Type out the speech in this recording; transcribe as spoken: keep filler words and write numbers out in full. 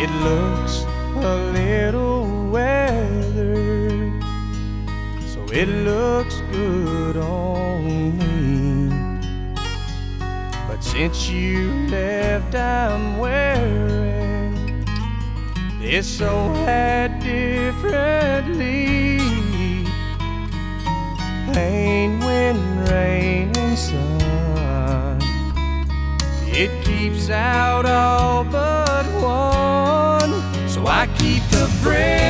It looks a little weathered, so it looks good on me. But since you left, I'm wearing this old hat differently. Pain, wind, rain, and sun, it keeps out all but one. So I keep the bridge